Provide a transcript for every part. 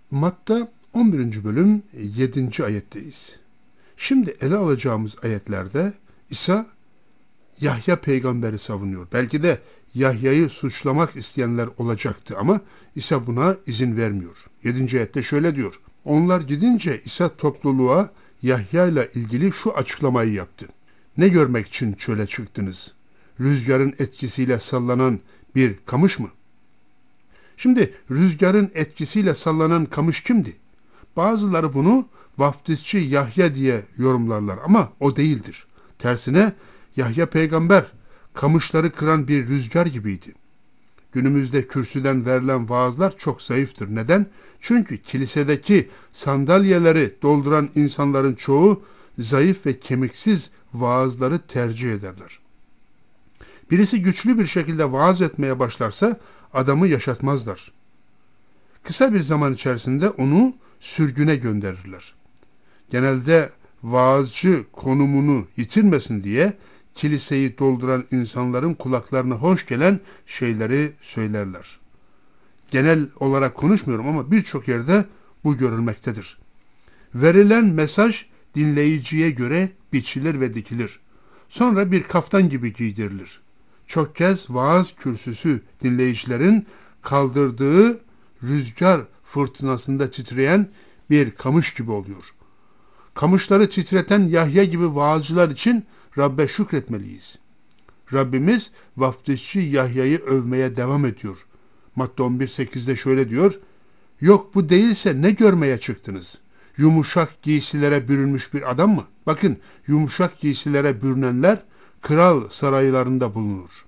Matta 11. bölüm 7. ayetteyiz. Şimdi ele alacağımız ayetlerde İsa Yahya peygamberi savunuyor. Belki de Yahya'yı suçlamak isteyenler olacaktı ama İsa buna izin vermiyor. 7. ayette şöyle diyor. Onlar gidince İsa topluluğa Yahya ile ilgili şu açıklamayı yaptı. Ne görmek için çöle çıktınız? Rüzgarın etkisiyle sallanan bir kamış mı? Şimdi rüzgarın etkisiyle sallanan kamış kimdi? Bazıları bunu vaftizçi Yahya diye yorumlarlar ama o değildir. Tersine Yahya peygamber kamışları kıran bir rüzgar gibiydi. Günümüzde kürsüden verilen vaazlar çok zayıftır. Neden? Çünkü kilisedeki sandalyeleri dolduran insanların çoğu zayıf ve kemiksiz vaazları tercih ederler. Birisi güçlü bir şekilde vaaz etmeye başlarsa adamı yaşatmazlar. Kısa bir zaman içerisinde onu sürgüne gönderirler. Genelde vaazcı konumunu yitirmesin diye kiliseyi dolduran insanların kulaklarına hoş gelen şeyleri söylerler. Genel olarak konuşmuyorum ama birçok yerde bu görülmektedir. Verilen mesaj dinleyiciye göre biçilir ve dikilir. Sonra bir kaftan gibi giydirilir. Çok kez vaaz kürsüsü dinleyicilerin kaldırdığı rüzgar fırtınasında titreyen bir kamış gibi oluyor. Kamışları titreten Yahya gibi vaazcılar için Rabbe şükretmeliyiz. Rabbimiz vaftizçi Yahya'yı övmeye devam ediyor. Matta 11.8'de şöyle diyor. Yok bu değilse ne görmeye çıktınız? Yumuşak giysilere bürünmüş bir adam mı? Bakın yumuşak giysilere bürünenler kral saraylarında bulunur.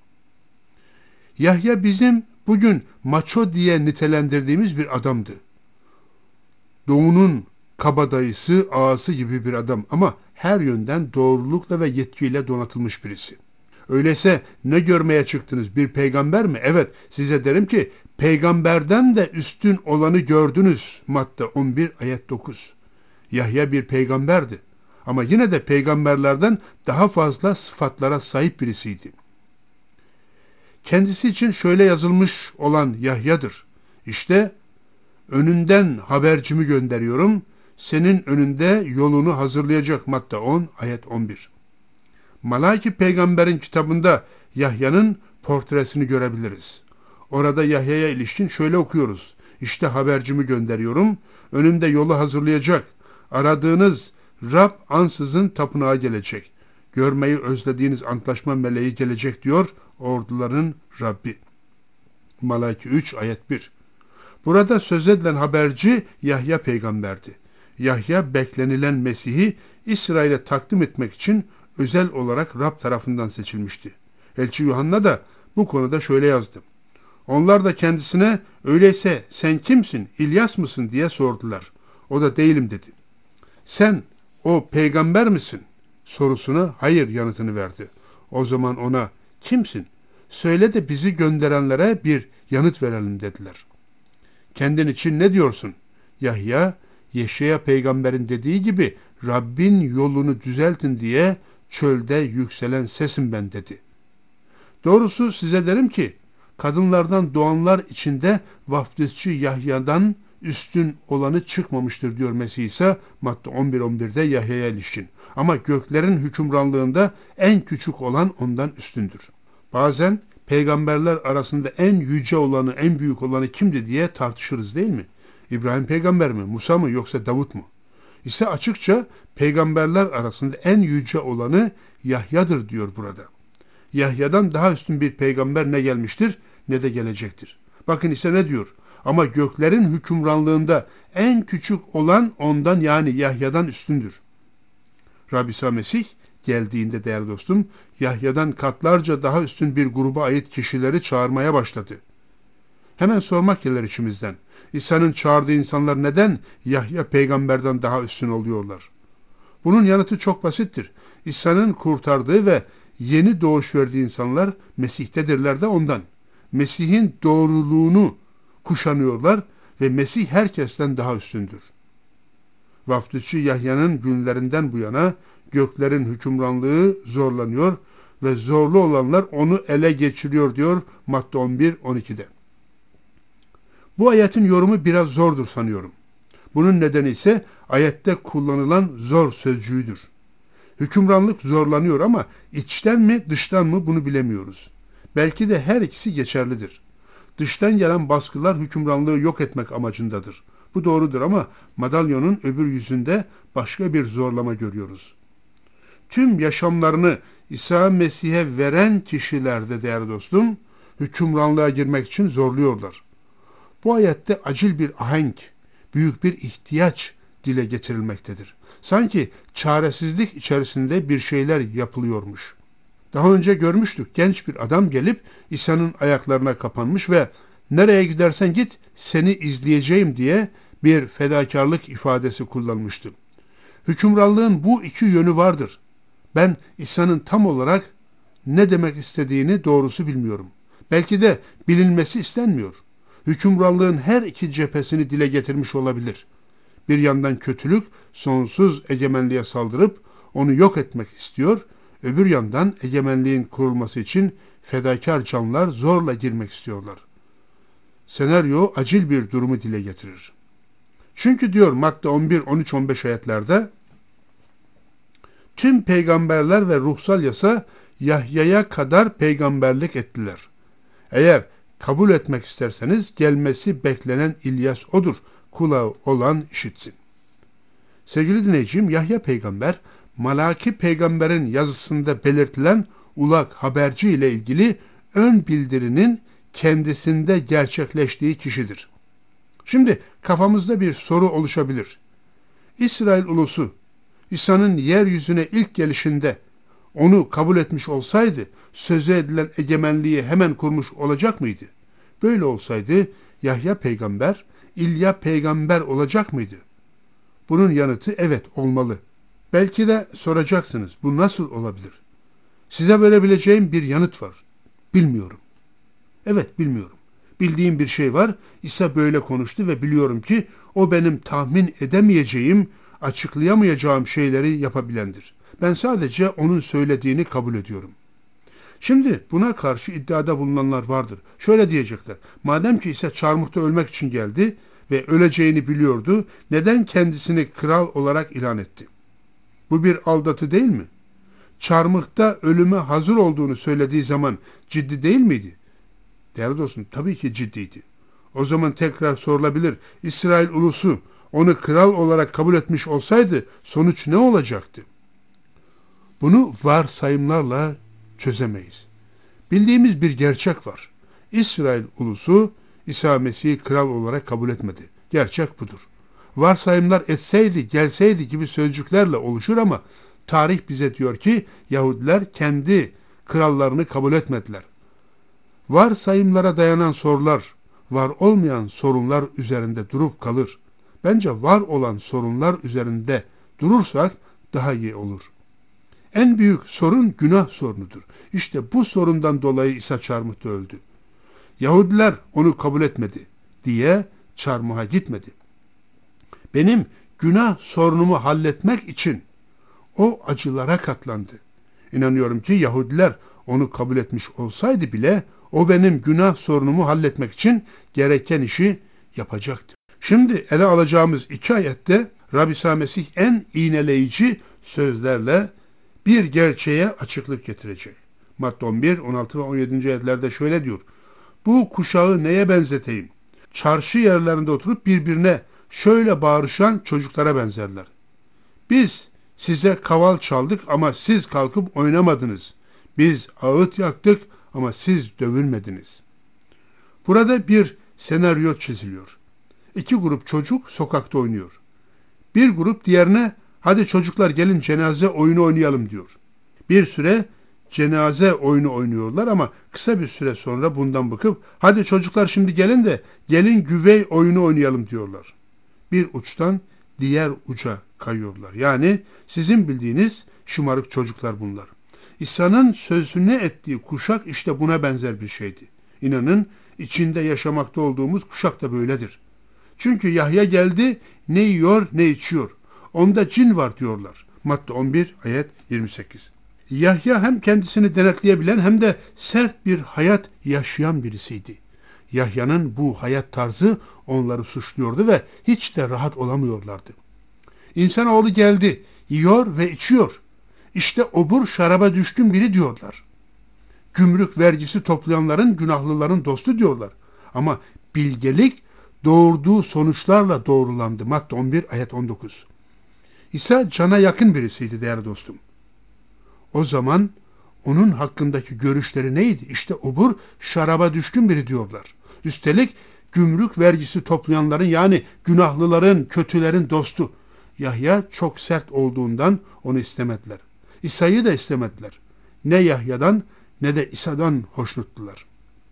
Yahya bizim bugün maço diye nitelendirdiğimiz bir adamdı. Doğunun kabadayısı, ağası gibi bir adam ama her yönden doğrulukla ve yetkiyle donatılmış birisi. Öyleyse ne görmeye çıktınız? Bir peygamber mi? Evet, size derim ki peygamberden de üstün olanı gördünüz. Matta 11 ayet 9. Yahya bir peygamberdi ama yine de peygamberlerden daha fazla sıfatlara sahip birisiydi. Kendisi için şöyle yazılmış olan Yahya'dır. İşte önünden habercimi gönderiyorum. Senin önünde yolunu hazırlayacak. Matta 10 ayet 11. Malaki peygamberin kitabında Yahya'nın portresini görebiliriz. Orada Yahya'ya ilişkin şöyle okuyoruz. İşte habercimi gönderiyorum. Önümde yolu hazırlayacak. Aradığınız Rab ansızın tapınağa gelecek. Görmeyi özlediğiniz antlaşma meleği gelecek diyor orduların Rabbi. Malaki 3 ayet 1. Burada söz edilen haberci Yahya peygamberdi. Yahya beklenilen Mesih'i İsrail'e takdim etmek için özel olarak Rab tarafından seçilmişti. Elçi Yuhanna da bu konuda şöyle yazdı. Onlar da kendisine öyleyse sen kimsin, İlyas mısın diye sordular. O da değilim dedi. Sen o peygamber misin sorusuna hayır yanıtını verdi. O zaman ona kimsin? Söyle de bizi gönderenlere bir yanıt verelim dediler. Kendin için ne diyorsun? Yahya, Yeşaya peygamberin dediği gibi Rabbin yolunu düzeltin diye çölde yükselen sesim ben dedi. Doğrusu size derim ki kadınlardan doğanlar içinde vaftizçi Yahya'dan üstün olanı çıkmamıştır diyor Mesih İsa Matta 11.11'de Yahya'ya ilişkin. Ama göklerin hükümranlığında en küçük olan ondan üstündür. Bazen peygamberler arasında en yüce olanı, en büyük olanı kimdi diye tartışırız değil mi? İbrahim peygamber mi, Musa mı yoksa Davut mu? İse açıkça peygamberler arasında en yüce olanı Yahya'dır diyor burada. Yahya'dan daha üstün bir peygamber ne gelmiştir ne de gelecektir. Bakın ise ne diyor? Ama göklerin hükümranlığında en küçük olan ondan yani Yahya'dan üstündür. Rabbi İsa Mesih geldiğinde değerli dostum Yahya'dan katlarca daha üstün bir gruba ait kişileri çağırmaya başladı. Hemen sormak gelir içimizden. İsa'nın çağırdığı insanlar neden Yahya peygamberden daha üstün oluyorlar? Bunun yanıtı çok basittir. İsa'nın kurtardığı ve yeni doğuş verdiği insanlar Mesih'tedirler de ondan. Mesih'in doğruluğunu kuşanıyorlar ve Mesih herkesten daha üstündür. Vaftizçi Yahya'nın günlerinden bu yana göklerin hükümranlığı zorlanıyor ve zorlu olanlar onu ele geçiriyor diyor Matta 11.12'de. Bu ayetin yorumu biraz zordur sanıyorum. Bunun nedeni ise ayette kullanılan zor sözcüğüdür. Hükümranlık zorlanıyor ama içten mi dıştan mı bunu bilemiyoruz. Belki de her ikisi geçerlidir. Dıştan gelen baskılar hükümranlığı yok etmek amacındadır. Bu doğrudur ama madalyonun öbür yüzünde başka bir zorlama görüyoruz. Tüm yaşamlarını İsa Mesih'e veren kişiler de değerli dostum, hükümranlığa girmek için zorluyorlar. Bu ayette acil bir ahenk, büyük bir ihtiyaç dile getirilmektedir. Sanki çaresizlik içerisinde bir şeyler yapılıyormuş. Daha önce görmüştük, genç bir adam gelip İsa'nın ayaklarına kapanmış ve "Nereye gidersen git seni izleyeceğim" diye bir fedakarlık ifadesi kullanmıştı. Hükümranlığın bu iki yönü vardır. Ben İsa'nın tam olarak ne demek istediğini doğrusu bilmiyorum. Belki de bilinmesi istenmiyor. Hükümranlığın her iki cephesini dile getirmiş olabilir. Bir yandan kötülük sonsuz egemenliğe saldırıp onu yok etmek istiyor, öbür yandan egemenliğin kurulması için fedakar canlar zorla girmek istiyorlar. Senaryo acil bir durumu dile getirir. Çünkü diyor Matta 11, 13, 15 ayetlerde, tüm peygamberler ve ruhsal yasa Yahya'ya kadar peygamberlik ettiler. Eğer kabul etmek isterseniz gelmesi beklenen İlyas odur. Kulağı olan işitsin. Sevgili dinleyicim, Yahya peygamber, Malaki peygamberin yazısında belirtilen ulak haberci ile ilgili ön bildirinin kendisinde gerçekleştiği kişidir. Şimdi kafamızda bir soru oluşabilir. İsrail ulusu İsa'nın yeryüzüne ilk gelişinde onu kabul etmiş olsaydı sözü edilen egemenliği hemen kurmuş olacak mıydı? Böyle olsaydı Yahya peygamber, İlya peygamber olacak mıydı? Bunun yanıtı evet olmalı. Belki de soracaksınız, bu nasıl olabilir? Size verebileceğim bir yanıt var. Bilmiyorum. Evet, bilmiyorum. Bildiğim bir şey var. İsa böyle konuştu ve biliyorum ki o benim tahmin edemeyeceğim, açıklayamayacağım şeyleri yapabilendir. Ben sadece onun söylediğini kabul ediyorum. Şimdi buna karşı iddiada bulunanlar vardır. Şöyle diyecekler: madem ki İsa çarmıhta ölmek için geldi ve öleceğini biliyordu, neden kendisini kral olarak ilan etti? Bu bir aldatı değil mi? Çarmıhta ölüme hazır olduğunu söylediği zaman ciddi değil miydi? Değerli dostum, tabii ki ciddiydi. O zaman tekrar sorulabilir, İsrail ulusu onu kral olarak kabul etmiş olsaydı sonuç ne olacaktı? Bunu varsayımlarla çözemeyiz. Bildiğimiz bir gerçek var. İsrail ulusu İsa Mesih'i kral olarak kabul etmedi. Gerçek budur. Varsayımlar etseydi, gelseydi gibi sözcüklerle oluşur ama tarih bize diyor ki Yahudiler kendi krallarını kabul etmediler. Varsayımlara dayanan sorular, var olmayan sorunlar üzerinde durup kalır. Bence var olan sorunlar üzerinde durursak daha iyi olur. En büyük sorun günah sorunudur. İşte bu sorundan dolayı İsa çarmıhta öldü. Yahudiler onu kabul etmedi diye çarmıha gitmedi. Benim günah sorunumu halletmek için o acılara katlandı. İnanıyorum ki Yahudiler onu kabul etmiş olsaydı bile o benim günah sorunumu halletmek için gereken işi yapacaktı. Şimdi ele alacağımız iki ayette Rabbi İsa Mesih en iğneleyici sözlerle bir gerçeğe açıklık getirecek. Matta 11, 16 ve 17. ayetlerde şöyle diyor: bu kuşağı neye benzeteyim? Çarşı yerlerinde oturup birbirine şöyle bağırışan çocuklara benzerler. Biz size kaval çaldık ama siz kalkıp oynamadınız. Biz ağıt yaktık ama siz dövünmediniz. Burada bir senaryo çiziliyor. İki grup çocuk sokakta oynuyor. Bir grup diğerine hadi çocuklar gelin cenaze oyunu oynayalım diyor. Bir süre cenaze oyunu oynuyorlar ama kısa bir süre sonra bundan bıkıp hadi çocuklar şimdi gelin de gelin güvey oyunu oynayalım diyorlar. Bir uçtan diğer uca kayıyorlar. Yani sizin bildiğiniz şımarık çocuklar bunlar. İsa'nın sözünü ettiği kuşak işte buna benzer bir şeydi. İnanın içinde yaşamakta olduğumuz kuşak da böyledir. Çünkü Yahya geldi, ne yiyor ne içiyor. Onda cin var diyorlar. Matta 11 ayet 28. Yahya hem kendisini denetleyebilen hem de sert bir hayat yaşayan birisiydi. Yahya'nın bu hayat tarzı onları suçluyordu ve hiç de rahat olamıyorlardı. İnsanoğlu geldi, yiyor ve içiyor. İşte obur şaraba düşkün biri diyorlar. Gümrük vergisi toplayanların, günahlıların dostu diyorlar. Ama bilgelik doğurduğu sonuçlarla doğrulandı. Matta 11 ayet 19. İsa cana yakın birisiydi değerli dostum. O zaman onun hakkındaki görüşleri neydi? İşte obur şaraba düşkün biri diyorlar. Üstelik gümrük vergisi toplayanların, yani günahlıların, kötülerin dostu. Yahya çok sert olduğundan onu istemediler. İsa'yı da istemediler. Ne Yahya'dan ne de İsa'dan hoşnuttular.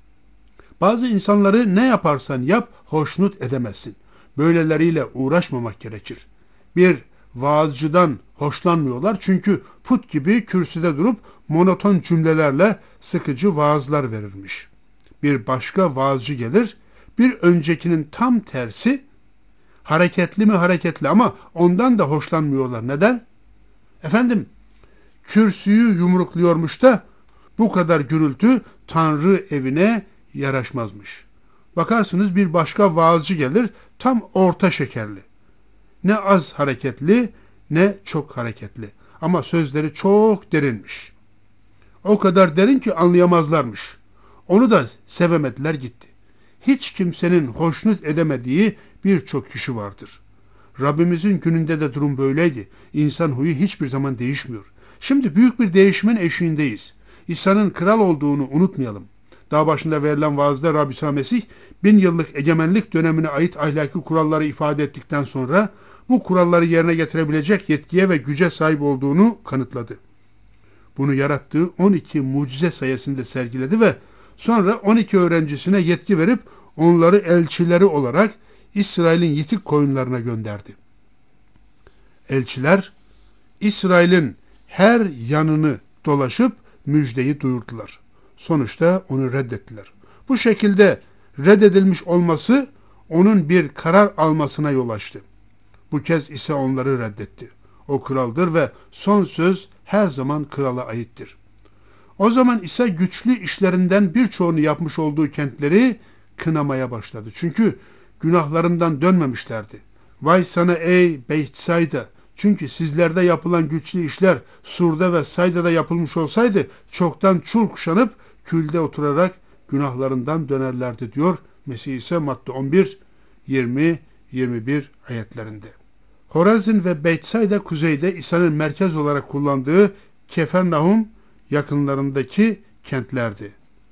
Bazı insanları ne yaparsan yap hoşnut edemezsin. Böyleleriyle uğraşmamak gerekir. Bir vaazcıdan hoşlanmıyorlar çünkü put gibi kürsüde durup monoton cümlelerle sıkıcı vaazlar verirmiş. Bir başka vaazcı gelir, bir öncekinin tam tersi, hareketli mi hareketli, ama ondan da hoşlanmıyorlar. Neden? Efendim, kürsüyü yumrukluyormuş da bu kadar gürültü Tanrı evine yaraşmazmış. Bakarsınız bir başka vaazcı gelir, tam orta şekerli. Ne az hareketli ne çok hareketli. Ama sözleri çok derinmiş. O kadar derin ki anlayamazlarmış. Onu da sevemediler, gitti. Hiç kimsenin hoşnut edemediği birçok kişi vardır. Rabbimizin gününde de durum böyleydi. İnsan huyu hiçbir zaman değişmiyor. Şimdi büyük bir değişimin eşiğindeyiz. İsa'nın kral olduğunu unutmayalım. Daha başında verilen vaazda Rabbi İsa Mesih 1000 yıllık egemenlik dönemine ait ahlaki kuralları ifade ettikten sonra bu kuralları yerine getirebilecek yetkiye ve güce sahip olduğunu kanıtladı. Bunu yarattığı 12 mucize sayesinde sergiledi ve sonra 12 öğrencisine yetki verip onları elçileri olarak İsrail'in yitik koyunlarına gönderdi. Elçiler İsrail'in her yanını dolaşıp müjdeyi duyurdular. Sonuçta onu reddettiler. Bu şekilde reddedilmiş olması onun bir karar almasına yol açtı. Bu kez ise onları reddetti. O kraldır ve son söz her zaman krala aittir. O zaman ise güçlü işlerinden birçoğunu yapmış olduğu kentleri kınamaya başladı. Çünkü günahlarından dönmemişlerdi. Vay sana ey Beytsayda! Çünkü sizlerde yapılan güçlü işler Sur'da ve Sayda'da yapılmış olsaydı çoktan çul kuşanıp külde oturarak günahlarından dönerlerdi diyor Mesih ise Matta 11, 20-21 ayetlerinde. Horazin ve Beytsayda kuzeyde İsa'nın merkez olarak kullandığı Kefernahum yakınlarındaki kentlerdi.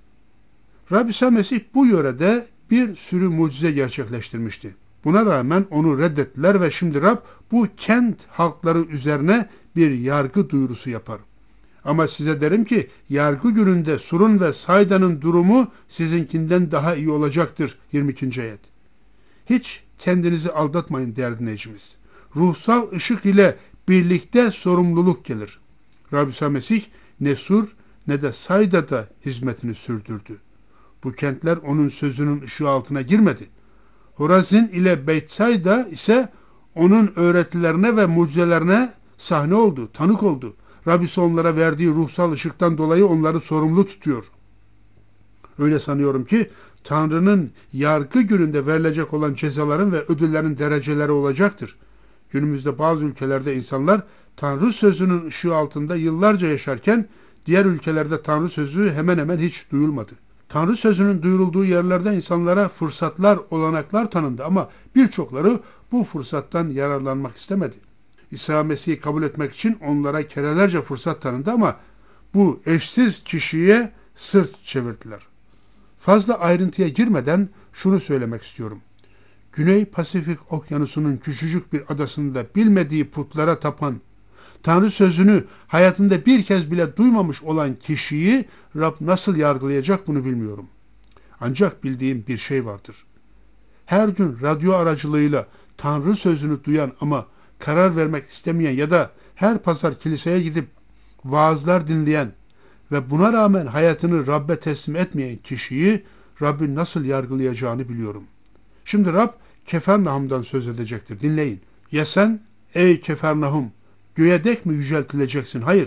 Rabbi İsa Mesih bu yörede bir sürü mucize gerçekleştirmişti. Buna rağmen onu reddettiler ve şimdi Rab bu kent halkları üzerine bir yargı duyurusu yapar. Ama size derim ki yargı gününde Sur'un ve Sayda'nın durumu sizinkinden daha iyi olacaktır. 22. ayet. Hiç kendinizi aldatmayın değerli dinleyicimiz. Ruhsal ışık ile birlikte sorumluluk gelir. Rabbi İsa Mesih ne Sur ne de Sayda'da hizmetini sürdürdü. Bu kentler onun sözünün ışığı altına girmedi. Horazin ile Beytsayda ise onun öğretilerine ve mucizelerine sahne oldu, tanık oldu. Rabbisi onlara verdiği ruhsal ışıktan dolayı onları sorumlu tutuyor. Öyle sanıyorum ki Tanrı'nın yargı gününde verilecek olan cezaların ve ödüllerin dereceleri olacaktır. Günümüzde bazı ülkelerde insanlar Tanrı sözünün ışığı altında yıllarca yaşarken diğer ülkelerde Tanrı sözü hemen hemen hiç duyulmadı. Tanrı sözünün duyurulduğu yerlerde insanlara fırsatlar, olanaklar tanındı ama birçokları bu fırsattan yararlanmak istemedi. İsa Mesih'i kabul etmek için onlara kerelerce fırsat tanındı ama bu eşsiz kişiye sırt çevirdiler. Fazla ayrıntıya girmeden şunu söylemek istiyorum. Güney Pasifik Okyanusu'nun küçücük bir adasında bilmediği putlara tapan, Tanrı sözünü hayatında bir kez bile duymamış olan kişiyi Rab nasıl yargılayacak bunu bilmiyorum. Ancak bildiğim bir şey vardır. Her gün radyo aracılığıyla Tanrı sözünü duyan ama karar vermek istemeyen ya da her pazar kiliseye gidip vaazlar dinleyen ve buna rağmen hayatını Rab'be teslim etmeyen kişiyi Rabbin nasıl yargılayacağını biliyorum. Şimdi Rab Kefernahum'dan söz edecektir. Dinleyin. Ya sen ey Kefernahum göğe dek mi yüceltileceksin? Hayır.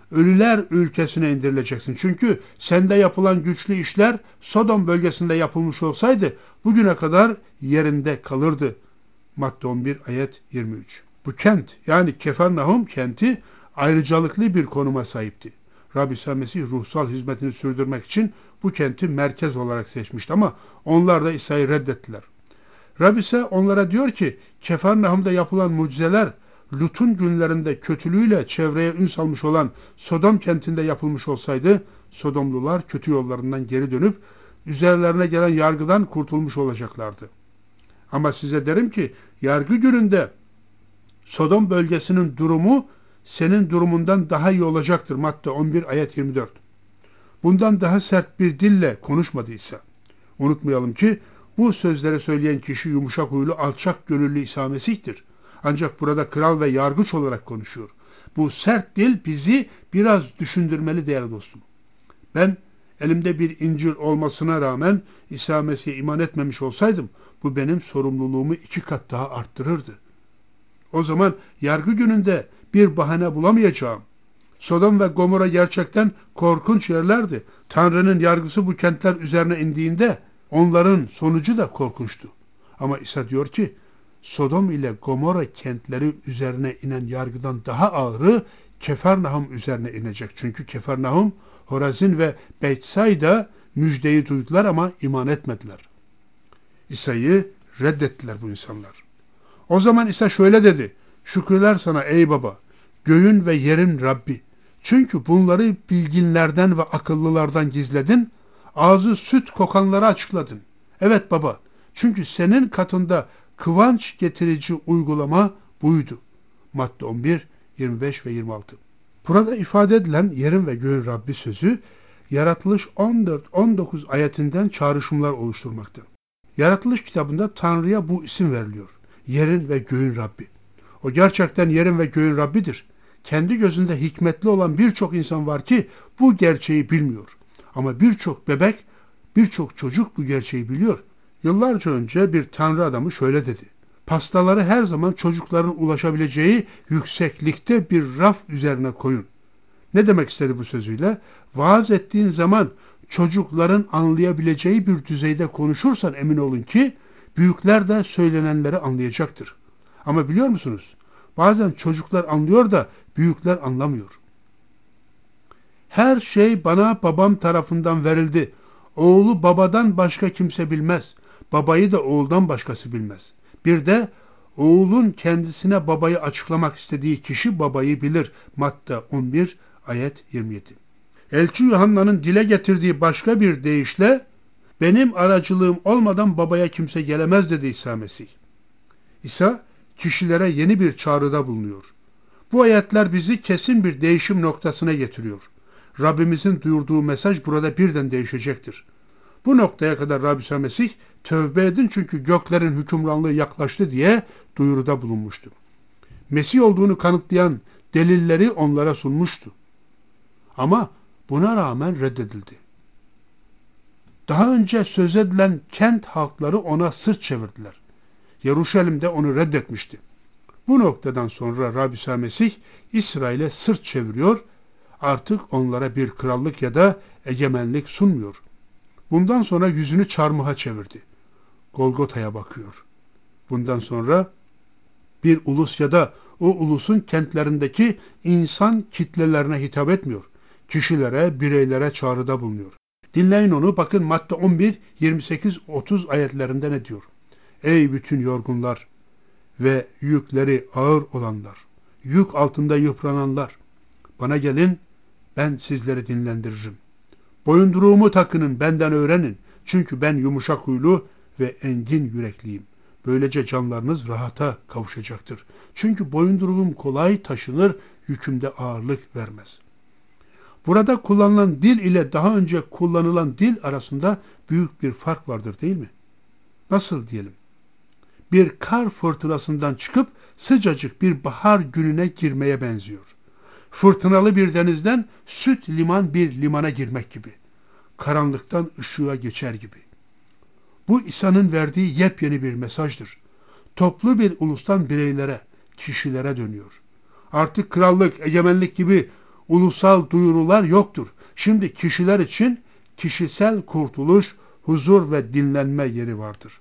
ölüler ülkesine indirileceksin. Çünkü sende yapılan güçlü işler Sodom bölgesinde yapılmış olsaydı bugüne kadar yerinde kalırdı. Matta 11 ayet 23. Bu kent yani Kefarnahum kenti ayrıcalıklı bir konuma sahipti. Rabbi İsa Mesih ruhsal hizmetini sürdürmek için bu kenti merkez olarak seçmişti ama onlar da İsa'yı reddettiler. Rabbi İsa onlara diyor ki Kefarnahum'da yapılan mucizeler Lut'un günlerinde kötülüğüyle çevreye ün salmış olan Sodom kentinde yapılmış olsaydı Sodomlular kötü yollarından geri dönüp üzerlerine gelen yargıdan kurtulmuş olacaklardı. Ama size derim ki yargı gününde Sodom bölgesinin durumu senin durumundan daha iyi olacaktır. Matta 11 ayet 24. Bundan daha sert bir dille konuşmadıysa. Unutmayalım ki bu sözleri söyleyen kişi yumuşak huylu, alçak gönüllü İsa Mesih'tir. Ancak burada kral ve yargıç olarak konuşuyor. Bu sert dil bizi biraz düşündürmeli değerli dostum. Ben elimde bir İncil olmasına rağmen İsa Mesih'e iman etmemiş olsaydım bu benim sorumluluğumu 2 kat daha arttırırdı. O zaman yargı gününde bir bahane bulamayacağım. Sodom ve Gomorra gerçekten korkunç yerlerdi. Tanrı'nın yargısı bu kentler üzerine indiğinde onların sonucu da korkunçtu. Ama İsa diyor ki Sodom ile Gomorra kentleri üzerine inen yargıdan daha ağırı Kefarnahum üzerine inecek. Çünkü Kefarnahum, Horazin ve Beytsayda müjdeyi duydular ama iman etmediler. İsa'yı reddettiler bu insanlar. O zaman İsa şöyle dedi. Şükürler sana ey baba, göğün ve yerin Rabbi. Çünkü bunları bilginlerden ve akıllılardan gizledin, ağzı süt kokanlara açıkladın. Evet baba, çünkü senin katında kıvanç getirici uygulama buydu. Matta 11, 25 ve 26. Burada ifade edilen yerin ve göğün Rabbi sözü, Yaratılış 14-19 ayetinden çağrışımlar oluşturmakta. Yaratılış kitabında Tanrı'ya bu isim veriliyor. Yerin ve göğün Rabbi. O gerçekten yerin ve göğün Rabbidir. Kendi gözünde hikmetli olan birçok insan var ki bu gerçeği bilmiyor. Ama birçok bebek, birçok çocuk bu gerçeği biliyor. Yıllarca önce bir Tanrı adamı şöyle dedi. Pastaları her zaman çocukların ulaşabileceği yükseklikte bir raf üzerine koyun. Ne demek istedi bu sözüyle? Vaaz ettiğin zaman çocukların anlayabileceği bir düzeyde konuşursan emin olun ki büyükler de söylenenleri anlayacaktır. Ama biliyor musunuz? Bazen çocuklar anlıyor da büyükler anlamıyor. Her şey bana babam tarafından verildi. Oğlu babadan başka kimse bilmez. Babayı da oğuldan başkası bilmez. Bir de oğulun kendisine babayı açıklamak istediği kişi babayı bilir. Matta 11 ayet 27. Elçi Yuhanna'nın dile getirdiği başka bir deyişle benim aracılığım olmadan babaya kimse gelemez dedi İsa Mesih. İsa kişilere yeni bir çağrıda bulunuyor. Bu ayetler bizi kesin bir değişim noktasına getiriyor. Rabbimizin duyurduğu mesaj burada birden değişecektir. Bu noktaya kadar Rabbi İsa Mesih tövbe edin çünkü göklerin hükümranlığı yaklaştı diye duyuruda bulunmuştu. Mesih olduğunu kanıtlayan delilleri onlara sunmuştu. Ama buna rağmen reddedildi. Daha önce söz edilen kent halkları ona sırt çevirdiler. Yeruşalim'de onu reddetmişti. Bu noktadan sonra Rabbi İsa Mesih İsrail'e sırt çeviriyor, artık onlara bir krallık ya da egemenlik sunmuyor. Bundan sonra yüzünü çarmıha çevirdi. Golgota'ya bakıyor. Bundan sonra bir ulus ya da o ulusun kentlerindeki insan kitlelerine hitap etmiyor. Kişilere, bireylere çağrıda bulunuyor. Dinleyin onu, bakın Matta 11, 28-30 ayetlerinde ne diyor? Ey bütün yorgunlar ve yükleri ağır olanlar, yük altında yıprananlar, bana gelin, ben sizleri dinlendiririm. Boyunduruğumu takının, benden öğrenin. Çünkü ben yumuşak huylu ve engin yürekliyim. Böylece canlarınız rahata kavuşacaktır. Çünkü boyunduruğum kolay taşınır, yükümde ağırlık vermez. Burada kullanılan dil ile daha önce kullanılan dil arasında büyük bir fark vardır değil mi? Nasıl diyelim? Bir kar fırtınasından çıkıp sıcacık bir bahar gününe girmeye benziyor. Fırtınalı bir denizden süt liman bir limana girmek gibi. Karanlıktan ışığa geçer gibi. Bu İsa'nın verdiği yepyeni bir mesajdır. Toplu bir ulustan bireylere, kişilere dönüyor. Artık krallık, egemenlik gibi ulusal duyurular yoktur. Şimdi kişiler için kişisel kurtuluş, huzur ve dinlenme yeri vardır.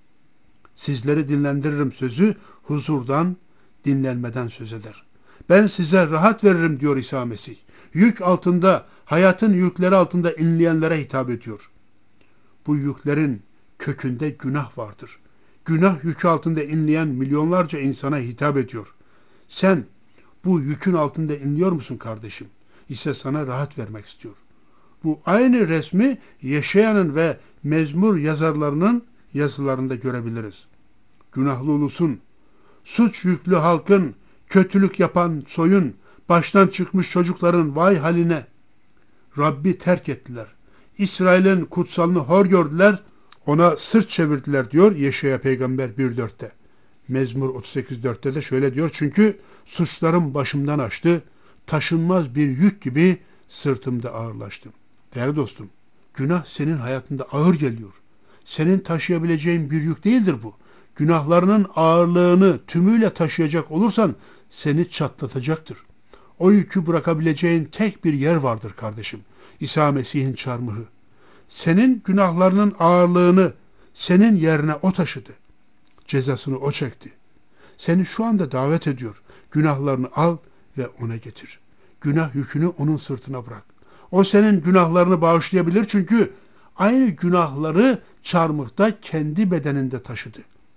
Sizleri dinlendiririm sözü huzurdan, dinlenmeden söz eder. Ben size rahat veririm diyor İsa Mesih. Yük altında, hayatın yükleri altında inleyenlere hitap ediyor. Bu yüklerin kökünde günah vardır. Günah yükü altında inleyen milyonlarca insana hitap ediyor. Sen bu yükün altında inliyor musun kardeşim? İse sana rahat vermek istiyor. Bu aynı resmi Yeşaya'nın ve Mezmur yazarlarının yazılarında görebiliriz. Günahlı ulusun, suç yüklü halkın, kötülük yapan soyun, baştan çıkmış çocukların vay haline. Rabbi terk ettiler. İsrail'in kutsalını hor gördüler, ona sırt çevirdiler diyor Yeşaya peygamber 1.4'te. Mezmur 38.4'te de şöyle diyor. Çünkü suçlarım başımdan aştı, taşınmaz bir yük gibi sırtımda ağırlaştı. Değerli dostum, günah senin hayatında ağır geliyor. Senin taşıyabileceğin bir yük değildir bu. Günahlarının ağırlığını tümüyle taşıyacak olursan seni çatlatacaktır. O yükü bırakabileceğin tek bir yer vardır kardeşim. İsa Mesih'in çarmıhı. Senin günahlarının ağırlığını senin yerine o taşıdı. Cezasını o çekti. Seni şu anda davet ediyor. Günahlarını al ve ona getir. Günah yükünü onun sırtına bırak. O senin günahlarını bağışlayabilir çünkü aynı günahları çarmıhta kendi bedeninde taşıdı.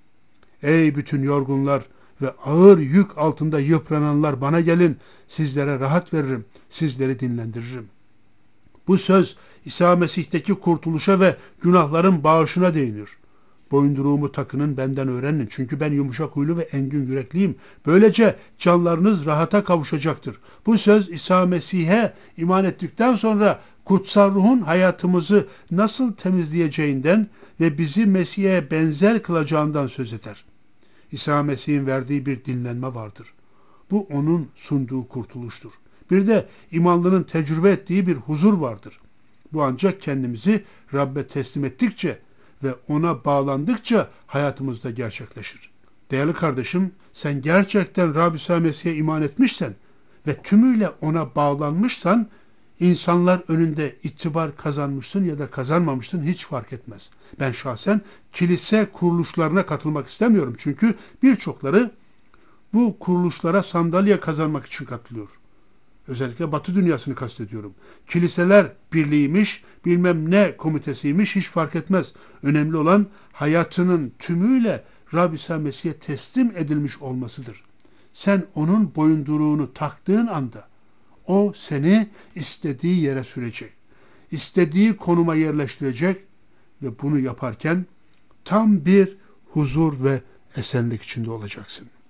Ey bütün yorgunlar ve ağır yük altında yıprananlar bana gelin, sizlere rahat veririm, sizleri dinlendiririm. Bu söz İsa Mesih'teki kurtuluşa ve günahların bağışına değinir. Boyunduruğumu takının, benden öğrenin. Çünkü ben yumuşak huylu ve engin yürekliyim. Böylece canlarınız rahata kavuşacaktır. Bu söz İsa Mesih'e iman ettikten sonra kutsal ruhun hayatımızı nasıl temizleyeceğinden ve bizi Mesih'e benzer kılacağından söz eder. İsa Mesih'in verdiği bir dinlenme vardır. Bu onun sunduğu kurtuluştur. Bir de imanlının tecrübe ettiği bir huzur vardır. Bu ancak kendimizi Rabbe teslim ettikçe ve ona bağlandıkça hayatımızda gerçekleşir. Değerli kardeşim, sen gerçekten Rabbi İsa Mesih'e iman etmişsen ve tümüyle ona bağlanmışsan, insanlar önünde itibar kazanmışsın ya da kazanmamışsın hiç fark etmez. Ben şahsen kilise kuruluşlarına katılmak istemiyorum. Çünkü birçokları bu kuruluşlara sandalye kazanmak için katılıyor. Özellikle Batı dünyasını kastediyorum. Kiliseler birliğiymiş, bilmem ne komitesiymiş hiç fark etmez. Önemli olan hayatının tümüyle Rabbi İsa Mesih'e teslim edilmiş olmasıdır. Sen onun boyunduruğunu taktığın anda o seni istediği yere sürecek. İstediği konuma yerleştirecek ve bunu yaparken tam bir huzur ve esenlik içinde olacaksın.